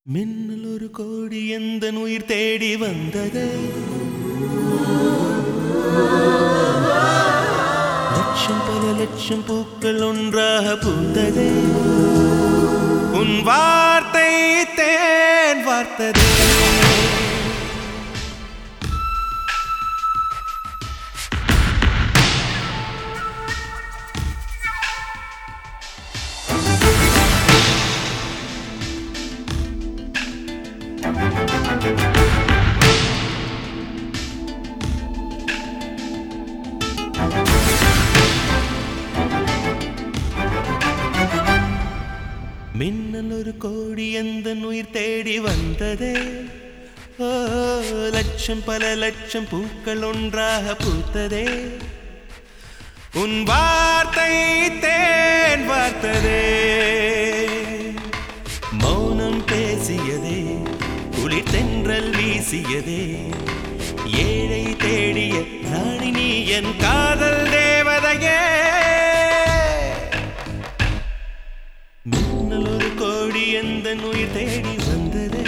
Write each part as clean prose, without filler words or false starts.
மின்னல் ஒரு கோடி எந்தன் உயிர் தேடி வந்ததே. லட்சம் பல லட்சம் பூக்கள் ஒன்றாக பூத்ததே. உன் வார்த்தை தேன் வார்த்ததே. மின்னல் ஒரு கோடி எந்தன் உயிர் தேடி வந்ததே. ஓ லட்சம் பல லட்சம் பூக்கள் ஒன்றாக பூத்ததே. உன் வார்த்தை தேன் வார்த்ததே. மௌனம் பேசியதே, குளிர் தென்றல் வீசியதே. ஏழை தேடிய ராணி நீ என் காதல் தேவதையே. மின்னல் ஒரு கோடி எந்தன் உயிர் தேடி வந்ததே.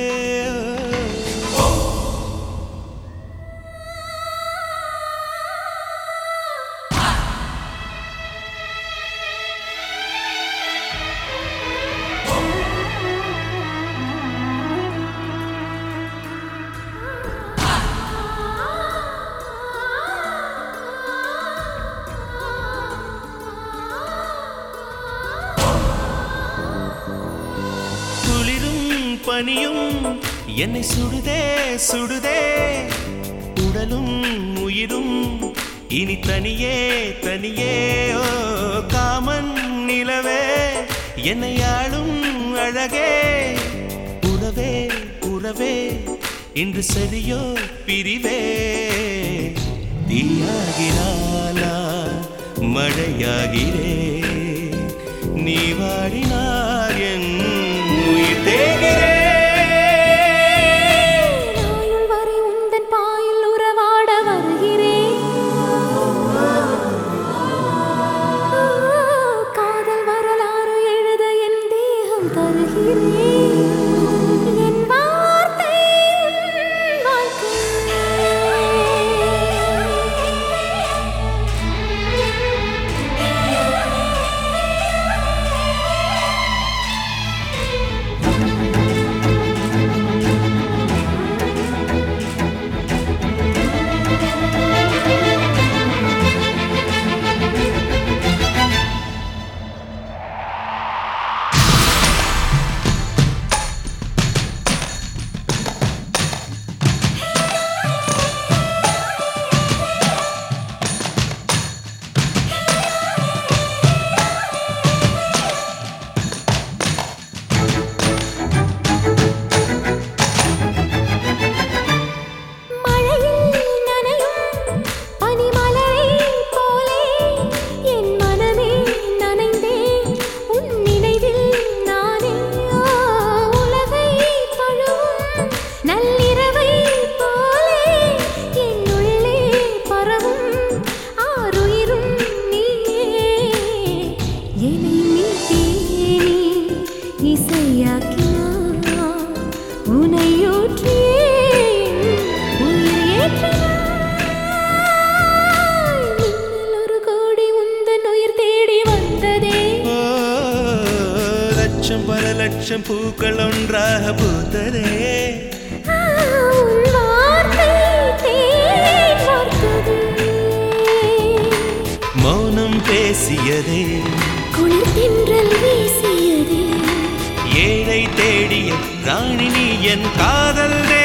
பனியும் என்னை சுடுதே சுடுதே. உடலும் உயிரும் இனி தனியே தனியே. ஓ காமன் நிலவே என்னை ஆளும் அழகே. உறவே உறவே இன்று சரியோ பிரிவே. தீயாகினாலா மழையாகிறே. நீ வாடினார் என் உயிர் தேகிறே. லட்சம் பல லட்சம் பூக்கள் ஒன்றாக பூத்ததே. மௌனம் பேசியதே, குளிர் தென்றல் வீசியதே. ஏழை தேடிய ராணி நீ என் காதல்